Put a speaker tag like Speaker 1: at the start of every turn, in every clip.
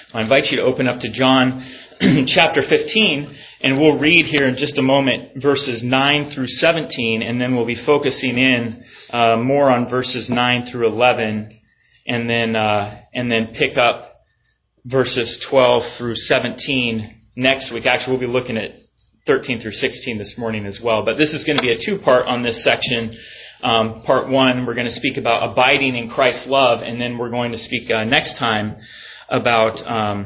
Speaker 1: I invite you to open up to John chapter 15, and we'll read here in just a moment verses 9 through 17, and then we'll be focusing in more on verses 9 through 11, and then pick up verses 12 through 17 next week. Actually, we'll be looking at 13 through 16 this morning as well. But this is going to be a two-part on this section. Part one, we're going to speak about abiding in Christ's love, and then we're going to speak next time about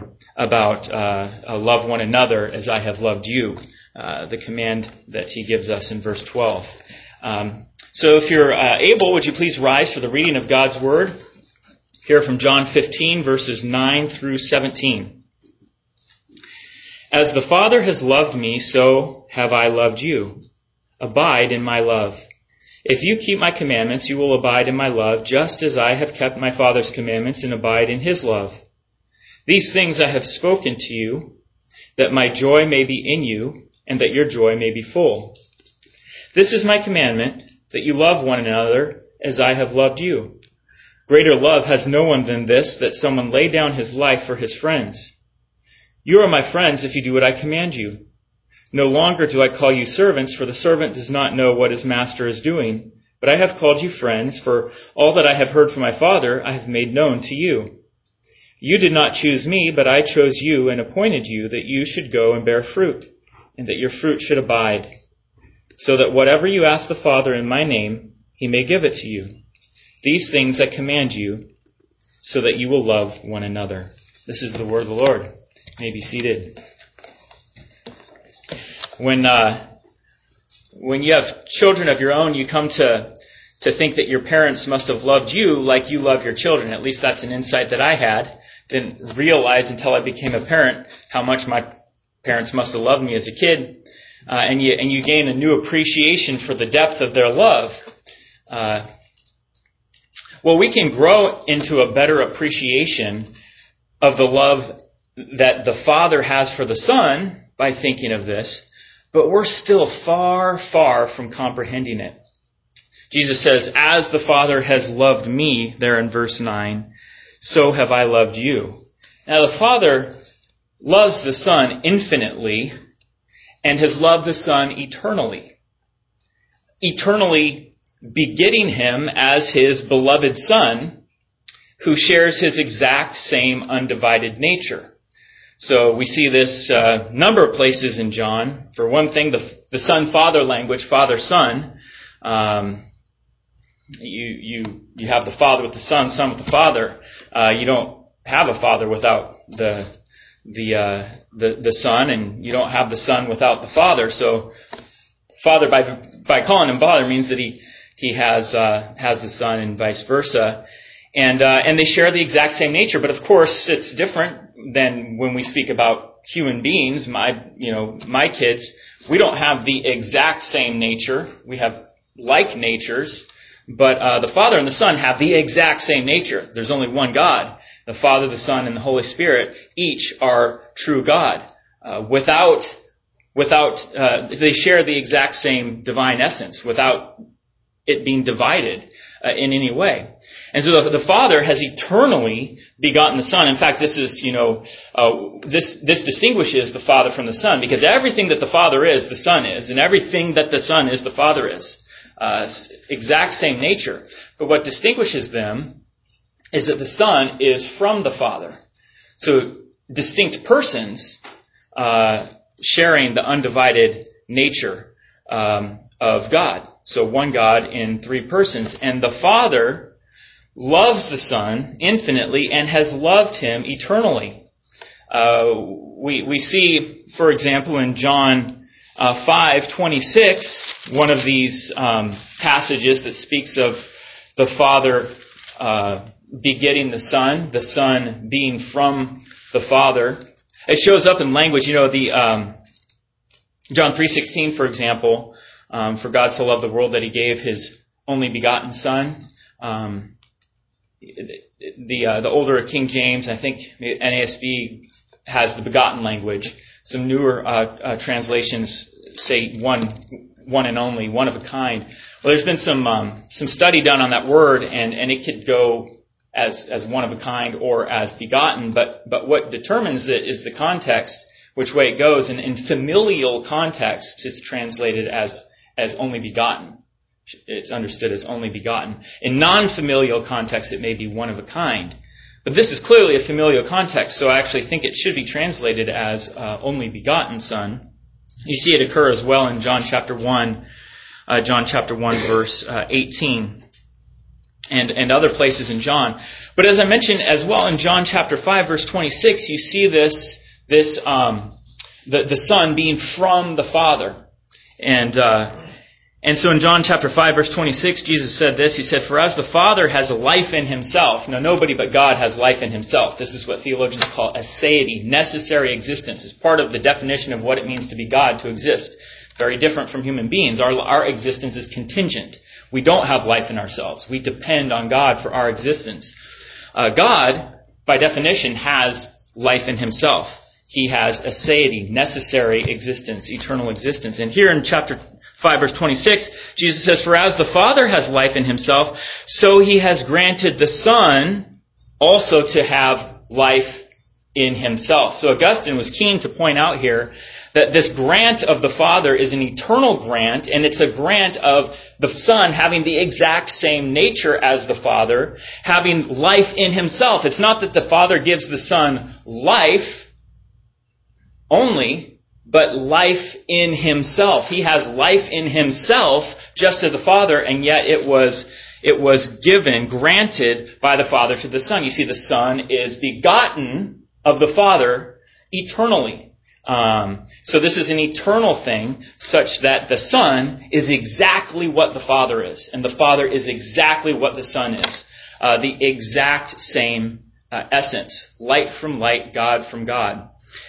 Speaker 1: love one another as I have loved you, the command that he gives us in verse 12. So if you're able, would you please rise for the reading of God's Word? Here from John 15, verses 9 through 17. As the Father has loved me, so have I loved you. Abide in my love. If you keep my commandments, you will abide in my love, just as I have kept my Father's commandments and abide in his love. These things I have spoken to you, that my joy may be in you, and that your joy may be full. This is my commandment, that you love one another as I have loved you. Greater love has no one than this, that someone lay down his life for his friends. You are my friends if you do what I command you. No longer do I call you servants, for the servant does not know what his master is doing. But I have called you friends, for all that I have heard from my Father I have made known to you. You did not choose me, but I chose you and appointed you that you should go and bear fruit, and that your fruit should abide, so that whatever you ask the Father in my name, he may give it to you. These things I command you, so that you will love one another. This is the word of the Lord. You may be seated. When you have children of your own, you come to think that your parents must have loved you like you love your children. At least that's an insight that I had. Didn't realize until I became a parent how much my parents must have loved me as a kid. And you gain a new appreciation for the depth of their love. Well, we can grow into a better appreciation of the love that the Father has for the Son by thinking of this, but we're still far, far from comprehending it. Jesus says, as the Father has loved me, there in verse 9, so have I loved you. Now the Father loves the Son infinitely and has loved the Son eternally. Eternally begetting him as his beloved Son, who shares his exact same undivided nature. So we see this number of places in John. For one thing, the Son-Father language, Father-Son. You have the Father with the Son, Son with the Father. You don't have a Father without the Son, and you don't have the Son without the Father. So Father, by calling him Father, means that he has the Son, and vice versa. And they share the exact same nature, but of course it's different than when we speak about human beings. My kids, we don't have the exact same nature. We have like natures, but the Father and the Son have the exact same nature. There's only one God. The Father, the Son, and the Holy Spirit each are true God. Without they share the exact same divine essence without it being divided in any way. And so the Father has eternally begotten the Son. In fact, this is, this distinguishes the Father from the Son, because everything that the Father is, the Son is, and everything that the Son is, the Father is. Exact same nature. But what distinguishes them is that the Son is from the Father. So distinct persons sharing the undivided nature of God. So one God in three persons. And the Father loves the Son infinitely and has loved him eternally. We see, for example, in John 5:26, one of these passages that speaks of the Father begetting the Son being from the Father. It shows up in language, John 3:16, for example, for God so loved the world that he gave his only begotten Son. The older King James, I think NASB has the begotten language. Some newer translations say one and only, one of a kind. Well, there's been some study done on that word, and it could go as one of a kind or as begotten, but what determines it is the context, which way it goes. And in familial context, it's translated as only begotten. It's understood as only begotten. In non-familial context, it may be one of a kind. But this is clearly a familial context, so I actually think it should be translated as only begotten Son. You see it occur as well in John chapter 1, verse 18, and other places in John. But as I mentioned as well in John chapter 5, verse 26, you see the Son being from the Father. And so in John chapter 5, verse 26, Jesus said this. He said, "For as the Father has life in himself," now nobody but God has life in himself. This is what theologians call aseity, necessary existence. It's part of the definition of what it means to be God, to exist. Very different from human beings. Our existence is contingent. We don't have life in ourselves. We depend on God for our existence. God, by definition, has life in himself. He has aseity, necessary existence, eternal existence. And here in chapter 5, verse 26, Jesus says, "For as the Father has life in himself, so he has granted the Son also to have life in himself." So Augustine was keen to point out here that this grant of the Father is an eternal grant, and it's a grant of the Son having the exact same nature as the Father, having life in himself. It's not that the Father gives the Son life only, but life in himself. He has life in himself, just as the Father, and yet it was granted by the Father to the Son. You see, the Son is begotten of the Father eternally. So this is an eternal thing, such that the Son is exactly what the Father is, and the Father is exactly what the Son is. The exact same essence. Light from light, God from God.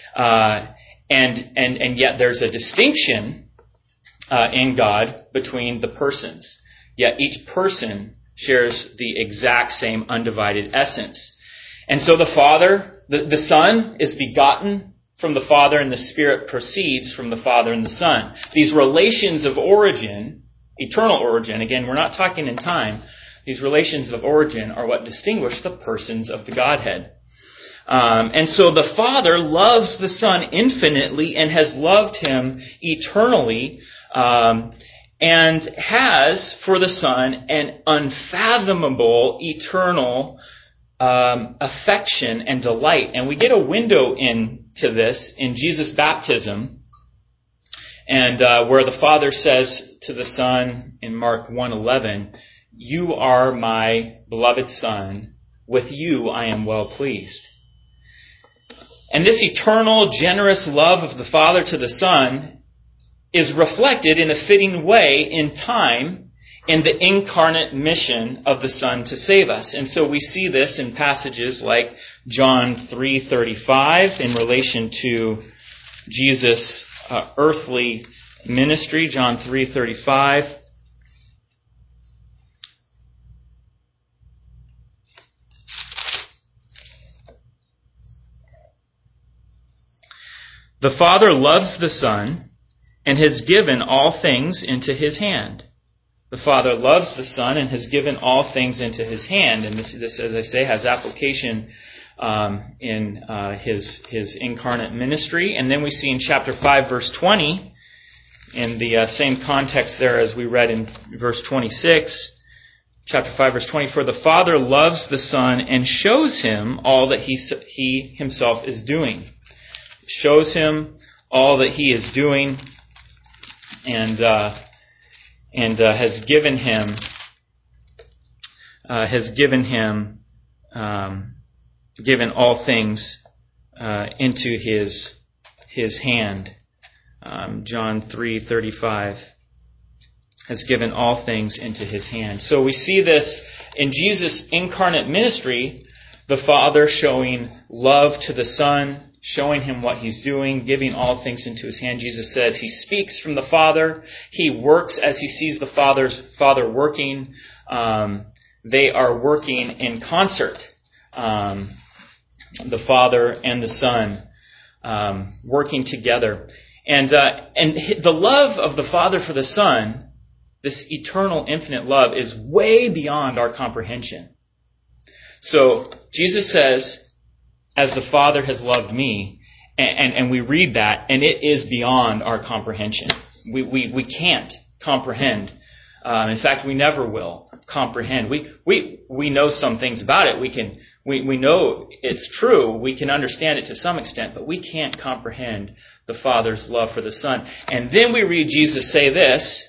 Speaker 1: And yet there's a distinction in God between the persons. Yet each person shares the exact same undivided essence. And so the Father, the Son is begotten from the Father, and the Spirit proceeds from the Father and the Son. These relations of origin, eternal origin, again, we're not talking in time, these relations of origin are what distinguish the persons of the Godhead. And so the Father loves the Son infinitely and has loved him eternally, and has for the Son an unfathomable eternal affection and delight. And we get a window into this in Jesus' baptism, and where the Father says to the Son in Mark 1:11, "You are my beloved Son, with you I am well pleased." And this eternal, generous love of the Father to the Son is reflected in a fitting way in time in the incarnate mission of the Son to save us. And so we see this in passages like John 3:35 in relation to Jesus' earthly ministry, John 3:35. "The Father loves the Son and has given all things into his hand." The Father loves the Son and has given all things into his hand. And this, as I say, has application in his incarnate ministry. And then we see in chapter 5, verse 20, in the same context there as we read in verse 26, chapter 5, verse 20, "For the Father loves the Son and shows him all that he himself is doing." Shows him all that he is doing, and has given him given all things into his hand. John 3:35 has given all things into his hand. So we see this in Jesus' incarnate ministry, the Father showing love to the Son, showing him what he's doing, giving all things into his hand. Jesus says he speaks from the Father. He works as he sees the Father working. They are working in concert. The Father and the Son working together. And the love of the Father for the Son, this eternal, infinite love, is way beyond our comprehension. So Jesus says, as the Father has loved me, and we read that, and it is beyond our comprehension. We can't comprehend. In fact, we never will comprehend. We know some things about it. We know it's true. We can understand it to some extent, but we can't comprehend the Father's love for the Son. And then we read Jesus say this,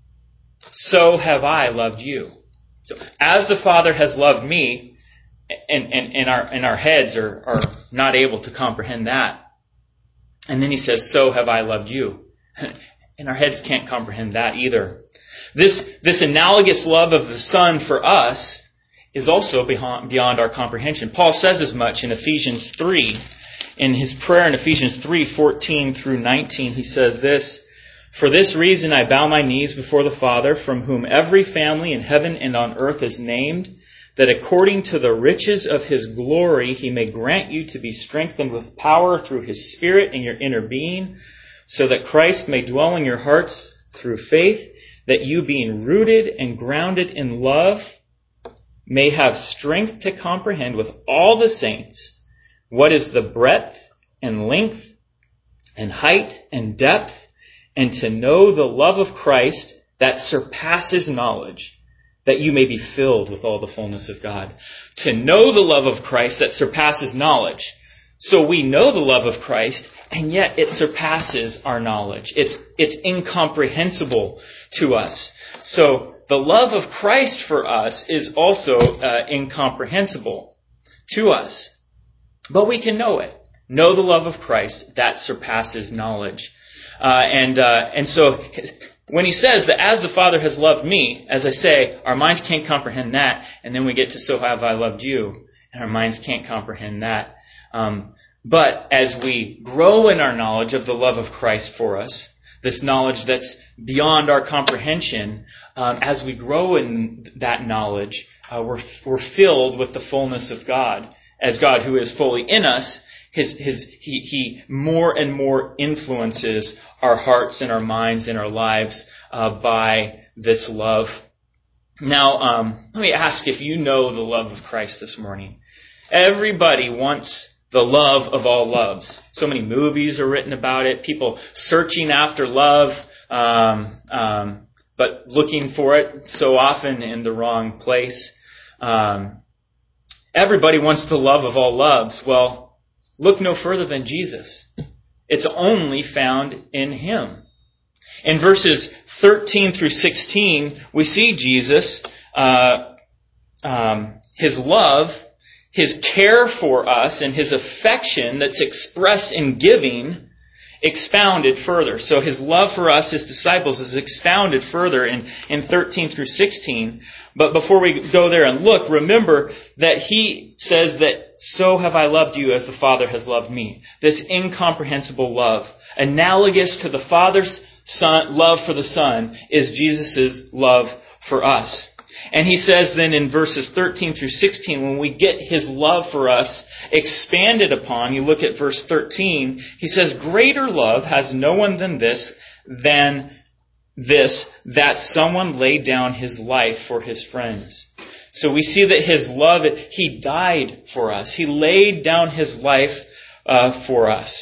Speaker 1: so have I loved you. So as the Father has loved me, and our heads are not able to comprehend that. And then he says, so have I loved you. And our heads can't comprehend that either. This analogous love of the Son for us is also beyond our comprehension. Paul says as much in Ephesians 3. In his prayer in Ephesians 3:14 through 19, he says this, for this reason I bow my knees before the Father, from whom every family in heaven and on earth is named, that according to the riches of His glory He may grant you to be strengthened with power through His Spirit in your inner being, so that Christ may dwell in your hearts through faith, that you being rooted and grounded in love may have strength to comprehend with all the saints what is the breadth and length and height and depth, and to know the love of Christ that surpasses knowledge, that you may be filled with all the fullness of God. To know the love of Christ that surpasses knowledge. So we know the love of Christ, and yet it surpasses our knowledge. It's incomprehensible to us. So the love of Christ for us is also incomprehensible to us. But we can know it. Know the love of Christ that surpasses knowledge. And so when he says that as the Father has loved me, as I say, our minds can't comprehend that. And then we get to so have I loved you, and our minds can't comprehend that. But as we grow in our knowledge of the love of Christ for us, this knowledge that's beyond our comprehension, as we grow in that knowledge, we're filled with the fullness of God. As God, who is fully in us, He more and more influences our hearts and our minds and our lives by this love. Now, let me ask if you know the love of Christ this morning. Everybody wants the love of all loves. So many movies are written about it. People searching after love, but looking for it so often in the wrong place. Everybody wants the love of all loves. Well, look no further than Jesus. It's only found in Him. In verses 13 through 16, we see Jesus, His love, His care for us, and His affection that's expressed in giving, expounded further. So His love for us, His disciples, is expounded further in 13 through 16. But before we go there and look, remember that He says that, so have I loved you as the Father has loved me. This incomprehensible love, analogous to the Father's love for the Son, is Jesus' love for us. And He says then in verses 13 through 16, when we get His love for us expanded upon, you look at verse 13, He says, greater love has no one than this, that someone laid down his life for his friends. So we see that His love, He died for us. He laid down His life for us.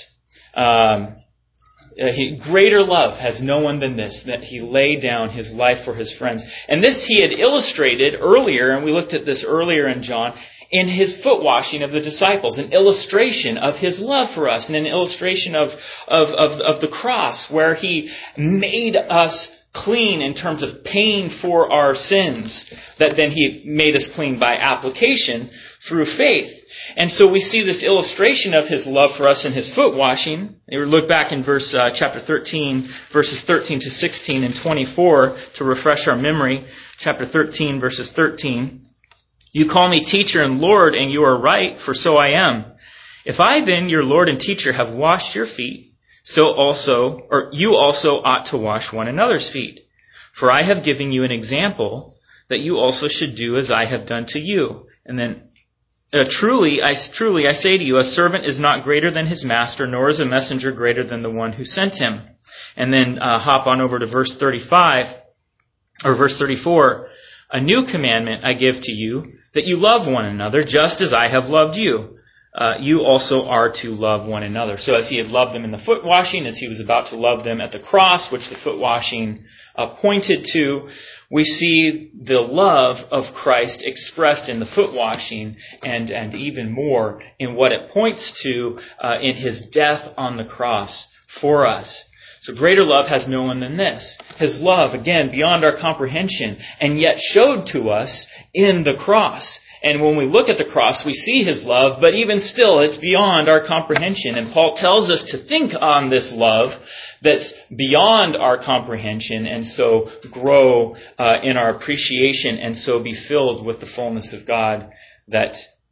Speaker 1: Greater love has no one than this, that He laid down His life for His friends. And this He had illustrated earlier, and we looked at this earlier in John, in His foot washing of the disciples, an illustration of His love for us, and an illustration of the cross, where He made us clean in terms of paying for our sins, that then He made us clean by application through faith. And so we see this illustration of His love for us in His foot washing. You look back in chapter 13, verses 13 to 16 and 24 to refresh our memory. Chapter 13, verses 13. You call me teacher and Lord, and you are right, for so I am. If I then, your Lord and teacher, have washed your feet, you also ought to wash one another's feet. For I have given you an example that you also should do as I have done to you. And then, truly I say to you, a servant is not greater than his master, nor is a messenger greater than the one who sent him. And then hop on over to verse 35, or verse 34. A new commandment I give to you, that you love one another just as I have loved you. You also are to love one another. So as he had loved them in the foot washing, as he was about to love them at the cross, which the foot washing pointed to, we see the love of Christ expressed in the foot washing and even more in what it points to in his death on the cross for us. So greater love has no one than this. His love, again, beyond our comprehension, and yet showed to us in the cross. And when we look at the cross, we see his love, but even still, it's beyond our comprehension. And Paul tells us to think on this love that's beyond our comprehension, and so grow in our appreciation, and so be filled with the fullness of God that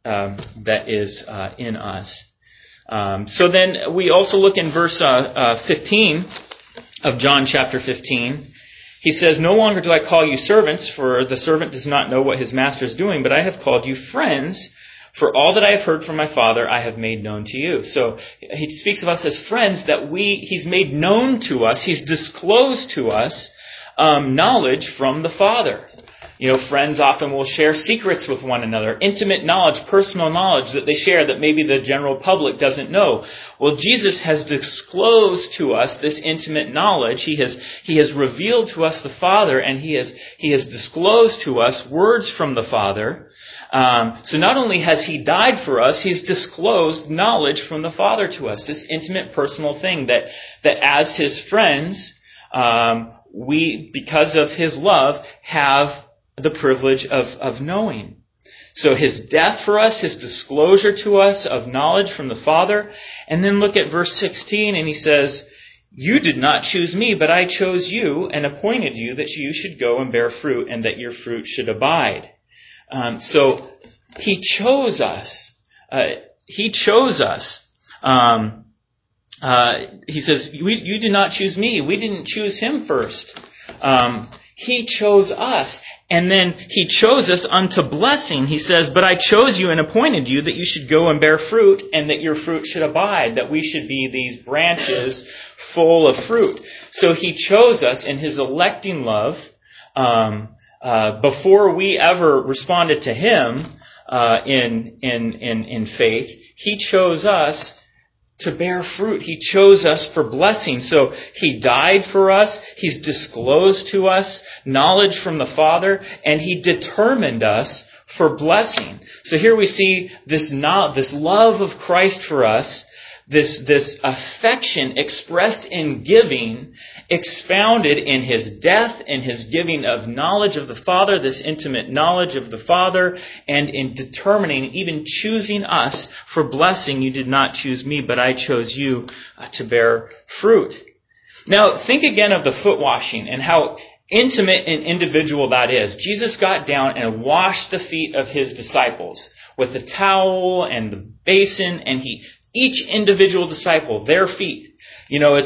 Speaker 1: is in us. So then we also look in verse 15 of John chapter 15. He says, "No longer do I call you servants, for the servant does not know what his master is doing, but I have called you friends, for all that I have heard from my Father I have made known to you." So he speaks of us as friends that he's made known to us, he's disclosed to us knowledge from the Father. You know, friends often will share secrets with one another, intimate knowledge, personal knowledge that they share that maybe the general public doesn't know. Well, Jesus has disclosed to us this intimate knowledge. He has revealed to us the Father, and he has disclosed to us words from the Father. So not only has he died for us, he's disclosed knowledge from the Father to us. This intimate, personal thing that as his friends, we, because of his love, have the privilege of knowing. So his death for us, his disclosure to us of knowledge from the Father. And then look at verse 16, and he says, "You did not choose me, but I chose you and appointed you that you should go and bear fruit, and that your fruit should abide." So he chose us. He chose us. He says, "You did not choose me." We didn't choose him first. He chose us. And then he chose us unto blessing. He says, "But I chose you and appointed you that you should go and bear fruit, and that your fruit should abide," that we should be these branches full of fruit. So he chose us in his electing love before we ever responded to him in faith. He chose us to bear fruit. He chose us for blessing. So he died for us. He's disclosed to us knowledge from the Father, and he determined us for blessing. So here we see this love of Christ for us, this affection expressed in giving, expounded in his death, in his giving of knowledge of the Father, this intimate knowledge of the Father, and in determining, even choosing us for blessing. "You did not choose me, but I chose you to bear fruit." Now, think again of the foot washing and how intimate and individual that is. Jesus got down and washed the feet of his disciples with the towel and the basin, and each individual disciple, their feet. You know,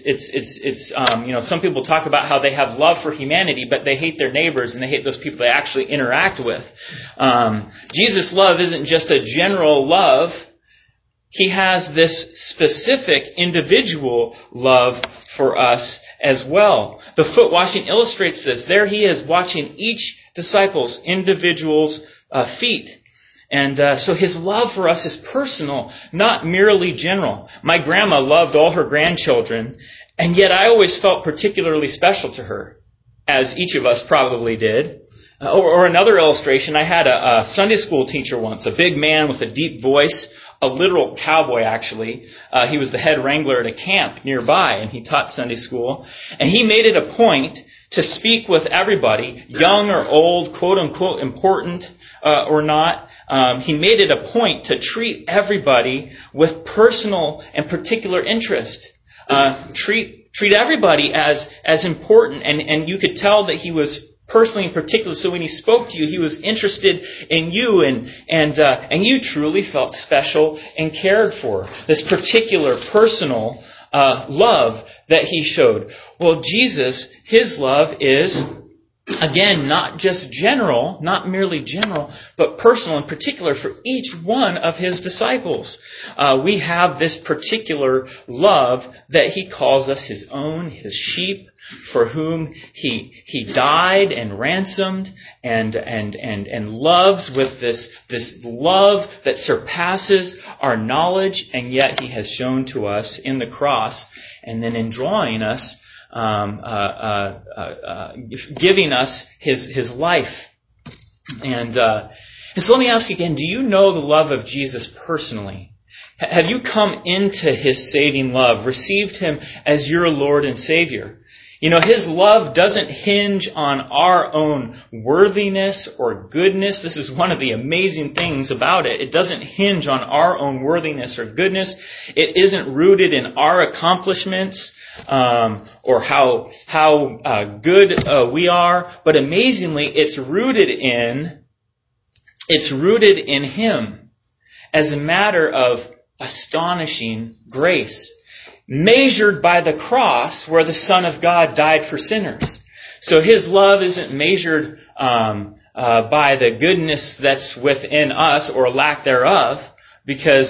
Speaker 1: some people talk about how they have love for humanity, but they hate their neighbors and they hate those people they actually interact with. Jesus' love isn't just a general love. He has this specific individual love for us as well. The foot washing illustrates this. There he is watching each disciple's individual's feet. And so his love for us is personal, not merely general. My grandma loved all her grandchildren, and yet I always felt particularly special to her, as each of us probably did. Or another illustration, I had a Sunday school teacher once, a big man with a deep voice, a literal cowboy actually. He was the head wrangler at a camp nearby, and he taught Sunday school. And he made it a point to speak with everybody, young or old, quote unquote, important or not. He made it a point to treat everybody with personal and particular interest. Treat everybody as important, and you could tell that he was personally and particular. So when he spoke to you, he was interested in you, and you truly felt special and cared for. This particular personal love that he showed. Well, Jesus, his love is, again, not just general, not merely general, but personal and particular for each one of his disciples. We have this particular love that he calls us his own, his sheep. for whom he died and ransomed and loves with this love that surpasses our knowledge, and yet he has shown to us in the cross, and then in drawing us, giving us his life. And so let me ask you again, do you know the love of Jesus personally? Have you come into his saving love, received him as your Lord and Savior? You know, his love doesn't hinge on our own worthiness or goodness. This is one of the amazing things about it. It doesn't hinge on our own worthiness or goodness. It isn't rooted in our accomplishments or how good we are. But amazingly, it's rooted in him as a matter of astonishing grace, measured by the cross where the Son of God died for sinners. So his love isn't measured by the goodness that's within us or lack thereof, because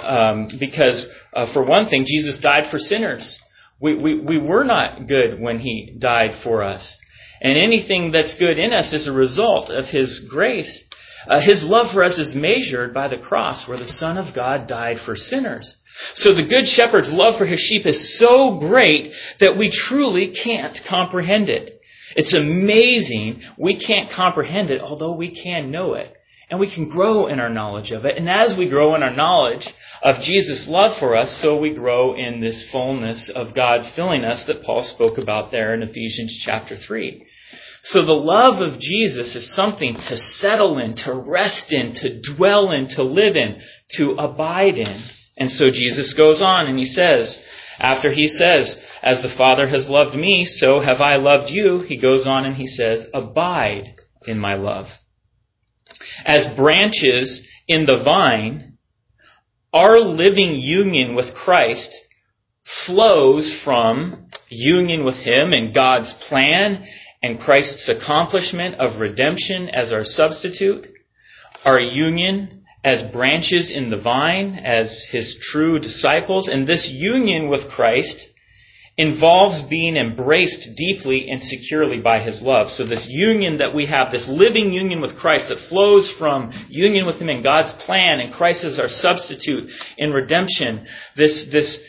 Speaker 1: for one thing, Jesus died for sinners. We were not good when he died for us. And anything that's good in us is a result of his grace. His love for us is measured by the cross where the Son of God died for sinners. So the Good Shepherd's love for his sheep is so great that we truly can't comprehend it. It's amazing. We can't comprehend it, although we can know it. And we can grow in our knowledge of it. And as we grow in our knowledge of Jesus' love for us, so we grow in this fullness of God filling us that Paul spoke about there in Ephesians chapter 3. So the love of Jesus is something to settle in, to rest in, to dwell in, to live in, to abide in. And so Jesus goes on and he says, after he says, as the Father has loved me, so have I loved you, he goes on and he says, abide in my love. As branches in the vine, our living union with Christ flows from union with him and God's plan and Christ's accomplishment of redemption as our substitute, our union as branches in the vine, as his true disciples. And this union with Christ involves being embraced deeply and securely by his love. So this union that we have, this living union with Christ that flows from union with him in God's plan and Christ as our substitute in redemption, this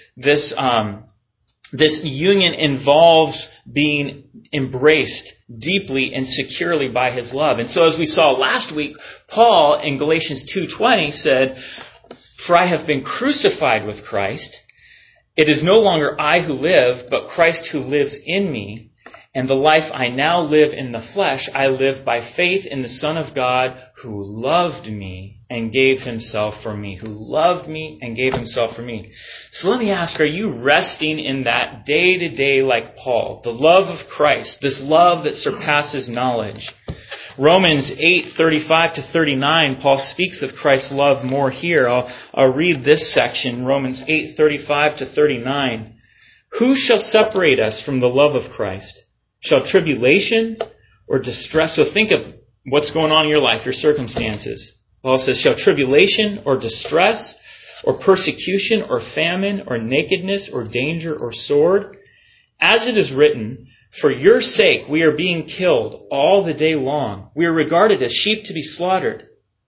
Speaker 1: union involves being embraced deeply and securely by his love. And so as we saw last week, Paul in Galatians 2:20 said, "For I have been crucified with Christ. It is no longer I who live, but Christ who lives in me. And the life I now live in the flesh, I live by faith in the Son of God who loved me and gave himself for me." Who loved me and gave himself for me. So let me ask, are you resting in that day to day like Paul? The love of Christ, this love that surpasses knowledge. Romans 8:35-39, Paul speaks of Christ's love more here. I'll read this section, Romans 8:35-39. "Who shall separate us from the love of Christ? Shall tribulation or distress?" So think of what's going on in your life, your circumstances. Paul says, "Shall tribulation or distress or persecution or famine or nakedness or danger or sword? As it is written, for your sake we are being killed all the day long. We are regarded as sheep to be slaughtered.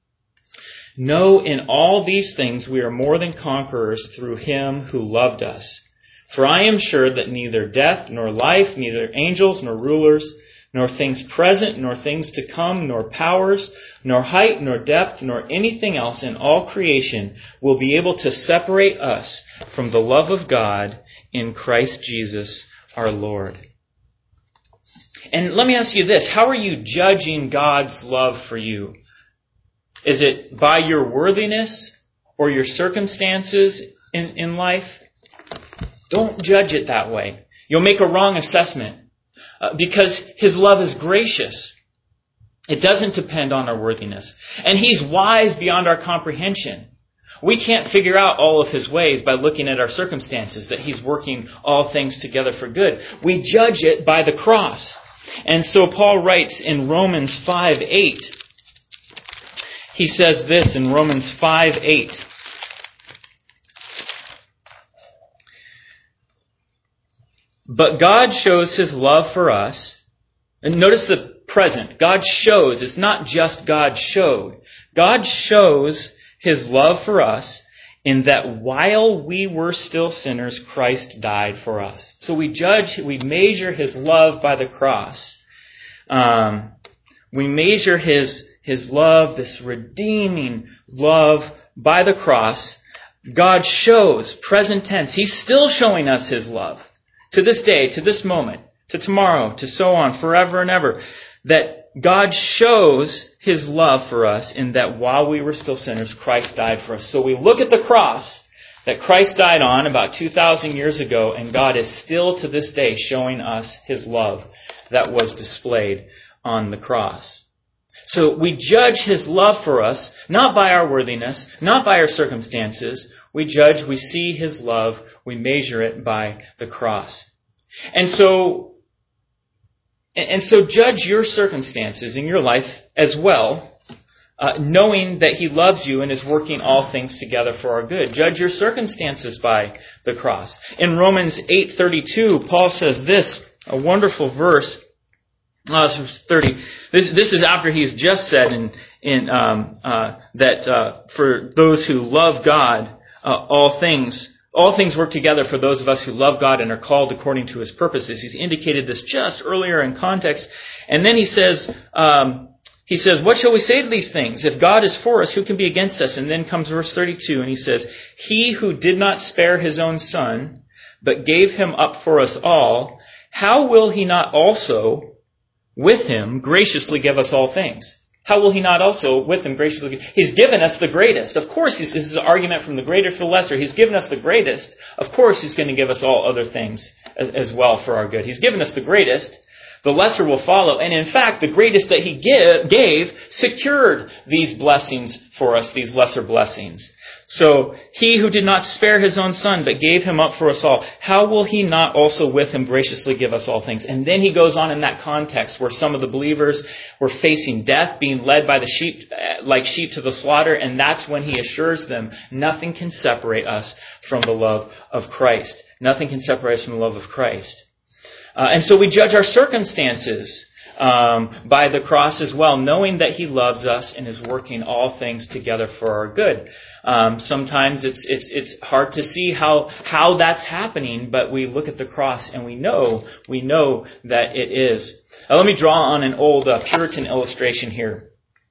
Speaker 1: No, in all these things we are more than conquerors through him who loved us. For I am sure that neither death nor life, neither angels nor rulers, nor things present, nor things to come, nor powers, nor height, nor depth, nor anything else in all creation will be able to separate us from the love of God in Christ Jesus our Lord." And let me ask you this, how are you judging God's love for you? Is it by your worthiness or your circumstances in life? Don't judge it that way. You'll make a wrong assessment. Because his love is gracious. It doesn't depend on our worthiness. And he's wise beyond our comprehension. We can't figure out all of his ways by looking at our circumstances, that he's working all things together for good. We judge it by the cross. And so Paul writes in Romans 5:8. He says this in Romans 5:8. But God shows His love for us. And notice the present. God shows. It's not just God showed. God shows His love for us in that while we were still sinners, Christ died for us. So we measure His love by the cross. We measure His love, this redeeming love, by the cross. God shows, present tense, He's still showing us His love. To this day, to this moment, to tomorrow, to so on, forever and ever. That God shows His love for us in that while we were still sinners, Christ died for us. So we look at the cross that Christ died on about 2,000 years ago, and God is still to this day showing us His love that was displayed on the cross. So we judge His love for us, not by our worthiness, not by our circumstances. We see His love, we measure it by the cross. And so judge your circumstances in your life as well, knowing that He loves you and is working all things together for our good. Judge your circumstances by the cross. In Romans 8:32, Paul says this, a wonderful verse. Verse 30. This is after he's just said that for those who love God, all things work together for those of us who love God and are called according to His purposes. He's indicated this just earlier in context. And then he says, what shall we say to these things? If God is for us, who can be against us? And then comes verse 32, and he says, He who did not spare His own Son, but gave Him up for us all, how will He not also with Him graciously give us all things? How will He not also with Him graciously give? He's given us the greatest. Of course, this is an argument from the greater to the lesser. He's given us the greatest. Of course, He's going to give us all other things as well for our good. He's given us the greatest. The lesser will follow. And in fact, the greatest that He gave secured these blessings for us, these lesser blessings. So, He who did not spare His own Son, but gave Him up for us all, how will He not also with Him graciously give us all things? And then he goes on in that context where some of the believers were facing death, being led by the sheep, like sheep to the slaughter, and that's when He assures them, nothing can separate us from the love of Christ. Nothing can separate us from the love of Christ. And so we judge our circumstances by the cross as well, knowing that He loves us and is working all things together for our good. Sometimes it's hard to see how that's happening, but we look at the cross and we know that it is. Let me draw on an old Puritan illustration here.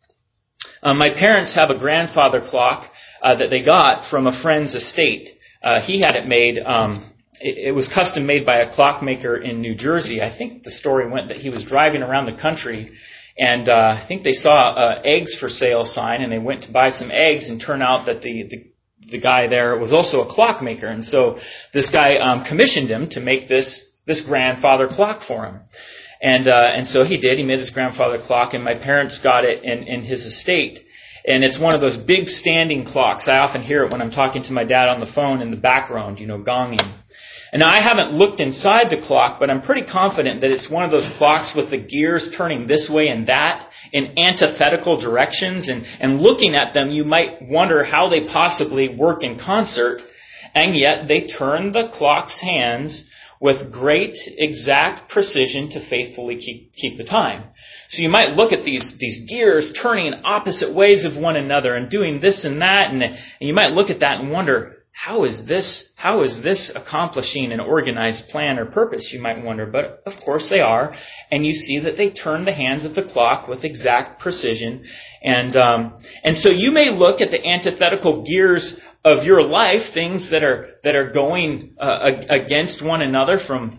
Speaker 1: My parents have a grandfather clock that they got from a friend's estate. He had it made. It was custom made by a clockmaker in New Jersey. I think the story went that he was driving around the country, and I think they saw eggs for sale sign, and they went to buy some eggs, and turned out that the guy there was also a clockmaker, and so this guy commissioned him to make this grandfather clock for him, and so he did. He made this grandfather clock, and my parents got it in his estate. And it's one of those big standing clocks. I often hear it when I'm talking to my dad on the phone in the background, gonging. And now I haven't looked inside the clock, but I'm pretty confident that it's one of those clocks with the gears turning this way and that in antithetical directions. And looking at them, you might wonder how they possibly work in concert. And yet they turn the clock's hands with great exact precision to faithfully keep the time. So you might look at these gears turning in opposite ways of one another and doing this and that, and you might look at that and wonder, how is this accomplishing an organized plan or purpose, you might wonder. But of course they are, and you see that they turn the hands of the clock with exact precision. And so you may look at the antithetical gears of your life, things that are going against one another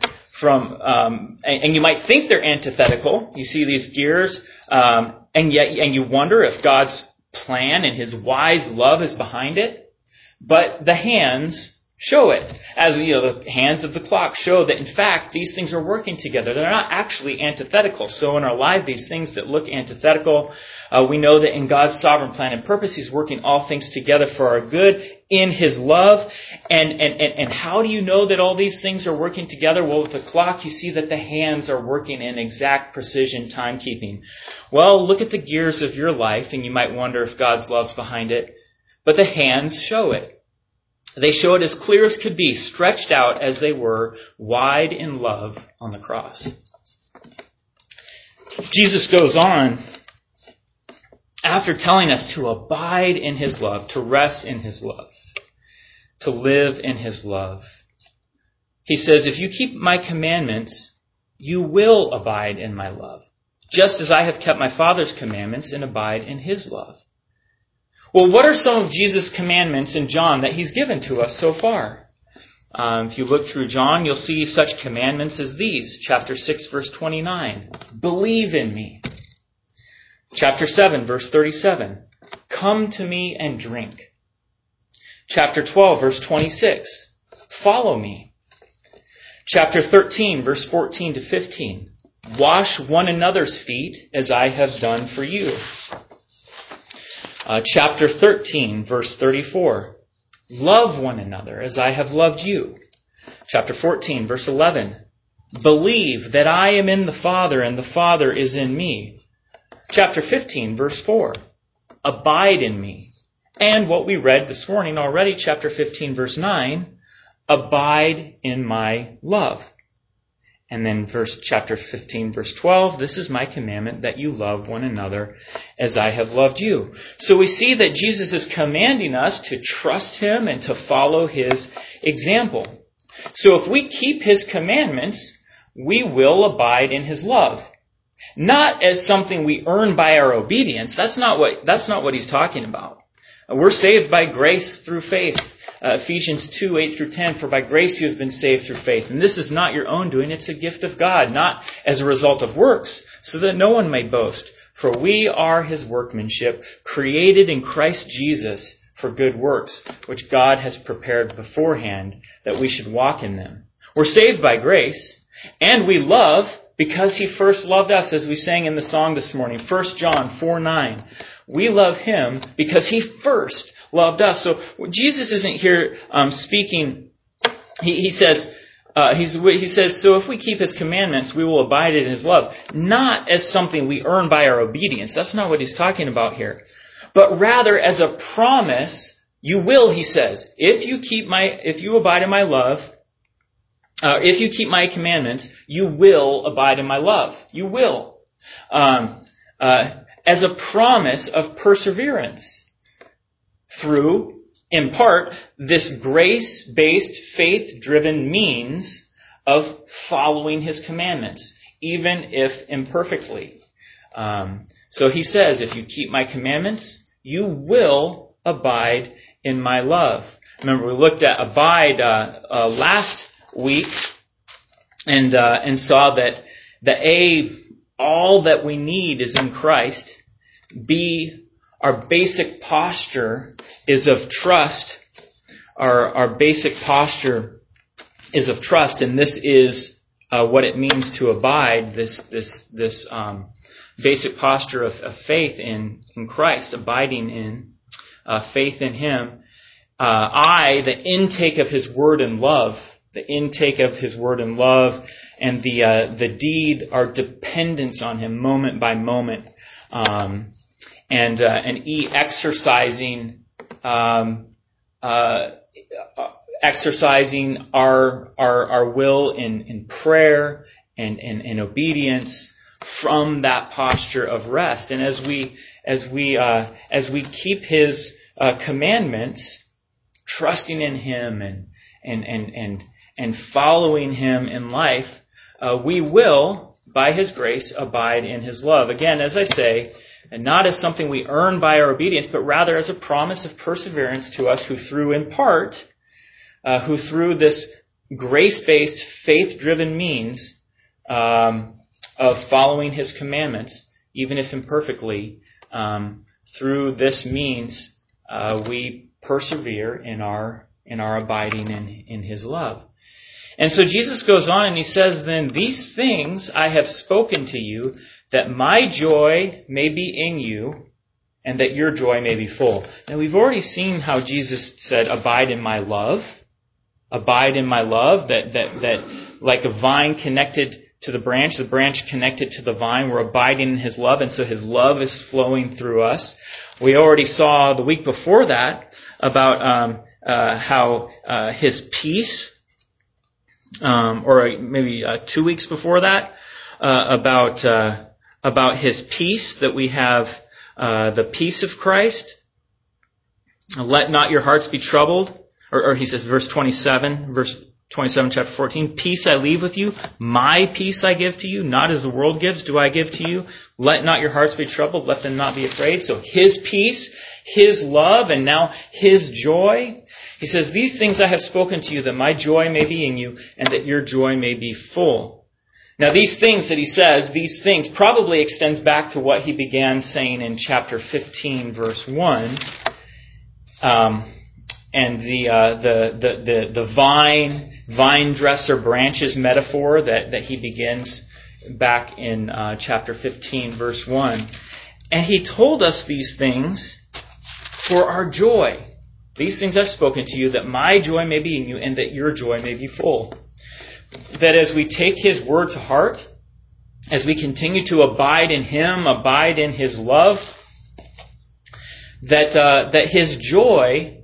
Speaker 1: and you might think they're antithetical. You see these gears, and you wonder if God's plan and His wise love is behind it. But the hands show it. As the hands of the clock show that in fact these things are working together. They're not actually antithetical. So in our life, these things that look antithetical, we know that in God's sovereign plan and purpose, He's working all things together for our good in His love. And how do you know that all these things are working together? Well, with the clock, you see that the hands are working in exact precision timekeeping. Well, look at the gears of your life, and you might wonder if God's love's behind it. But the hands show it. They show it as clear as could be, stretched out as they were, wide in love on the cross. Jesus goes on, after telling us to abide in His love, to rest in His love, to live in His love. He says, if you keep my commandments, you will abide in my love, just as I have kept my Father's commandments and abide in His love. Well, what are some of Jesus' commandments in John that He's given to us so far? If you look through John, you'll see such commandments as these. Chapter 6, verse 29. Believe in me. Chapter 7, verse 37. Come to me and drink. Chapter 12, verse 26. Follow me. Chapter 13, verse 14 to 15. Wash one another's feet as I have done for you. Chapter 13, verse 34. Love one another as I have loved you. Chapter 14, verse 11. Believe that I am in the Father and the Father is in me. Chapter 15, verse 4. Abide in me. And what we read this morning already, chapter 15, verse 9. Abide in my love. And then chapter 15, verse 12, this is my commandment, that you love one another as I have loved you. So we see that Jesus is commanding us to trust Him and to follow His example. So if we keep His commandments, we will abide in His love. Not as something we earn by our obedience. That's not what He's talking about. We're saved by grace through faith. Ephesians 2, 8 through 10, for by grace you have been saved through faith. And this is not your own doing, it's a gift of God, not as a result of works, so that no one may boast. For we are His workmanship, created in Christ Jesus for good works, which God has prepared beforehand that we should walk in them. We're saved by grace, and we love because He first loved us, as we sang in the song this morning, 1 John 4, 9. We love Him because He first loved us. So Jesus isn't here speaking. He says, so if we keep His commandments, we will abide in His love. Not as something we earn by our obedience. That's not what He's talking about here. But rather as a promise, you will, He says, if you abide in my love, if you keep my commandments, you will abide in my love. You will. As a promise of perseverance. Through, in part, this grace-based, faith-driven means of following His commandments, even if imperfectly. So He says, if you keep my commandments, you will abide in my love. Remember, we looked at abide last week and saw that A, all that we need is in Christ. B, our basic posture is of trust. Our basic posture is of trust, and this is what it means to abide. This basic posture of faith in Christ, abiding in faith in Him. The intake of His word and love, and the deed, our dependence on Him moment by moment. And E, exercising our will in prayer and in obedience from that posture of rest. And as we keep His commandments, trusting in Him and following Him in life, we will, by His grace, abide in His love. Again, as I say, and not as something we earn by our obedience, but rather as a promise of perseverance to us who through this grace-based, faith-driven means of following His commandments, even if imperfectly, through this means we persevere in our abiding in His love. And so Jesus goes on and He says, then these things I have spoken to you, that my joy may be in you, and that your joy may be full. Now we've already seen how Jesus said, abide in my love. Abide in my love, that like a vine connected to the branch connected to the vine, we're abiding in His love, and so His love is flowing through us. We already saw the week before that about how his peace, or maybe 2 weeks before that, about his peace, that we have the peace of Christ. Let not your hearts be troubled. Or he says, verse 27, chapter 14, peace I leave with you, my peace I give to you, not as the world gives do I give to you. Let not your hearts be troubled, let them not be afraid. So his peace, his love, and now his joy. He says, these things I have spoken to you, that my joy may be in you, and that your joy may be full. Now these things that he says, these things probably extends back to what he began saying in chapter 15, verse 1. And the vine dresser branches metaphor that he begins back in chapter 15, verse 1. And he told us these things for our joy. These things I've spoken to you, that my joy may be in you, and that your joy may be full. That as we take his word to heart, as we continue to abide in him, abide in his love, that his joy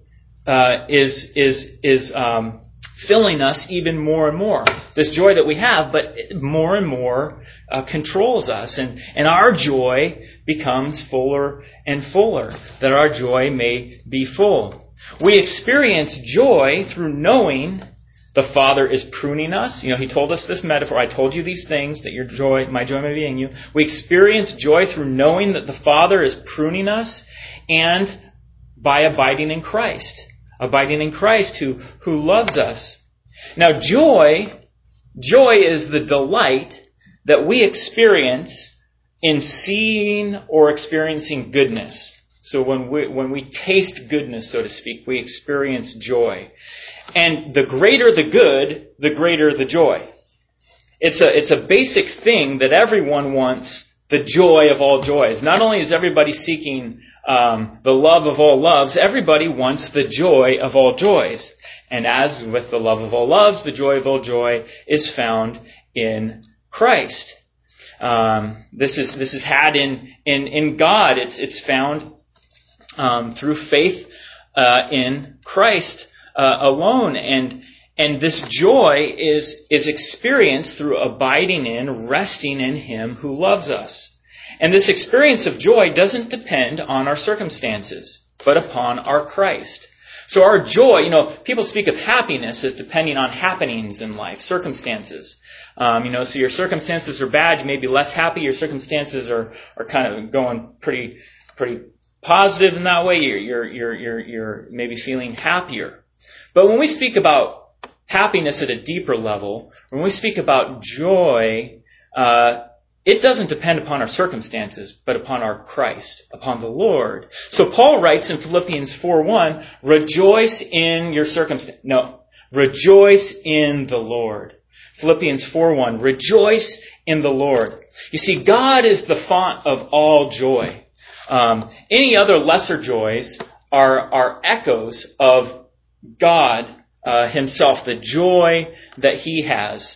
Speaker 1: is filling us even more and more. This joy that we have, but more and more controls us. And our joy becomes fuller and fuller, that our joy may be full. We experience joy through knowing the Father is pruning us. He told us this metaphor. I told you these things, that my joy may be in you. We experience joy through knowing that the Father is pruning us, and by abiding in Christ. Abiding in Christ who loves us. Now joy is the delight that we experience in seeing or experiencing goodness. So when we taste goodness, so to speak, we experience joy. And the greater the good, the greater the joy. It's a basic thing that everyone wants, the joy of all joys. Not only is everybody seeking the love of all loves, everybody wants the joy of all joys. And as with the love of all loves, the joy of all joy is found in Christ. This is had in God. It's found through faith in Christ alone. And this joy is experienced through abiding in, resting in him who loves us. And this experience of joy doesn't depend on our circumstances, but upon our Christ. So our joy, people speak of happiness as depending on happenings in life, circumstances. So your circumstances are bad, you may be less happy. Your circumstances are kind of going pretty positive in that way. You're maybe feeling happier. But when we speak about happiness at a deeper level, when we speak about joy, it doesn't depend upon our circumstances, but upon our Christ, upon the Lord. So Paul writes in Philippians 4:1, rejoice in your circumstance. No, rejoice in the Lord. Philippians 4:1, rejoice in the Lord. You see, God is the font of all joy. Any other lesser joys are echoes of God himself, the joy that he has.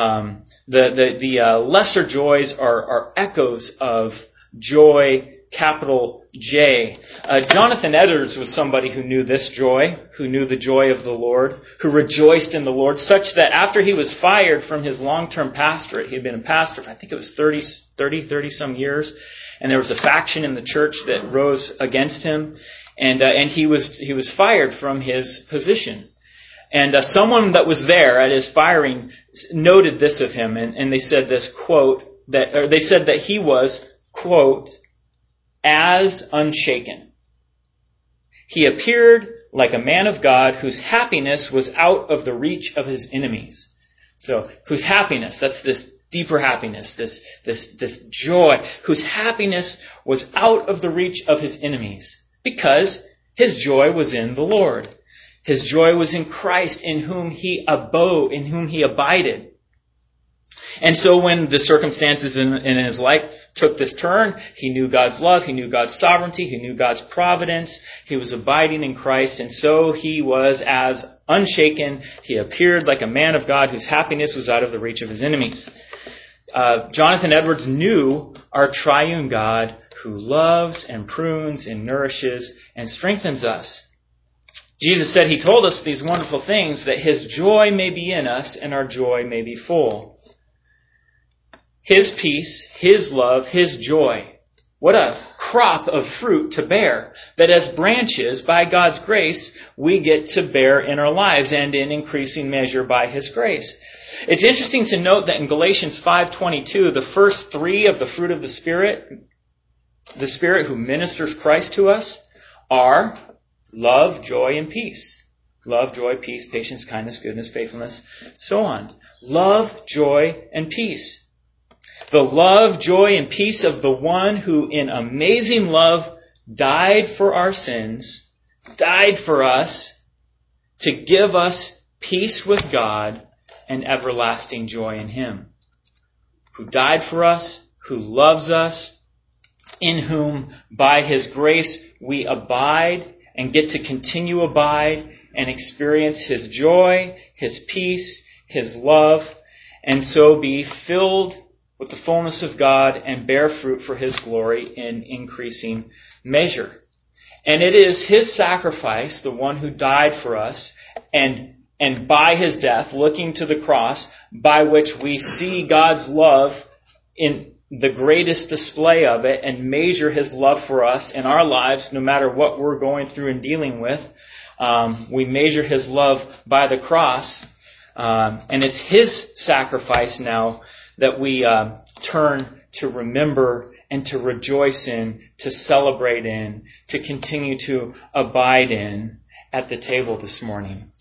Speaker 1: The lesser joys are echoes of joy, capital J. Jonathan Edwards was somebody who knew this joy, who knew the joy of the Lord, who rejoiced in the Lord, such that after he was fired from his long-term pastorate, he had been a pastor for, I think it was 30 some years, and there was a faction in the church that rose against him, and he was fired from his position. And someone that was there at his firing noted this of him, and they said this quote, they said that he was, quote, as unshaken. He appeared like a man of God whose happiness was out of the reach of his enemies. So, whose happiness, that's this deeper happiness, this joy, whose happiness was out of the reach of his enemies, because his joy was in the Lord. His joy was in Christ, in whom he abode, in whom he abided. And so when the circumstances in his life took this turn, he knew God's love, he knew God's sovereignty, he knew God's providence, he was abiding in Christ, and so he was as unshaken. He appeared like a man of God whose happiness was out of the reach of his enemies. Jonathan Edwards knew our triune God who loves and prunes and nourishes and strengthens us. Jesus said He told us these wonderful things that His joy may be in us and our joy may be full. His peace, His love, His joy. What a crop of fruit to bear, that as branches, by God's grace, we get to bear in our lives and in increasing measure by His grace. It's interesting to note that in Galatians 5:22, the first three of the fruit of the Spirit who ministers Christ to us, are love, joy, and peace. Love, joy, peace, patience, kindness, goodness, faithfulness, so on. Love, joy, and peace. The love, joy, and peace of the one who in amazing love died for our sins, died for us to give us peace with God and everlasting joy in Him. Who died for us, who loves us, in whom by His grace we abide and get to continue abide and experience His joy, His peace, His love, and so be filled with the fullness of God and bear fruit for His glory in increasing measure. And it is His sacrifice, the one who died for us, and by His death, looking to the cross, by which we see God's love in the greatest display of it and measure His love for us in our lives, no matter what we're going through and dealing with. We measure His love by the cross, and it's His sacrifice now that we turn to remember and to rejoice in, to celebrate in, to continue to abide in at the table this morning.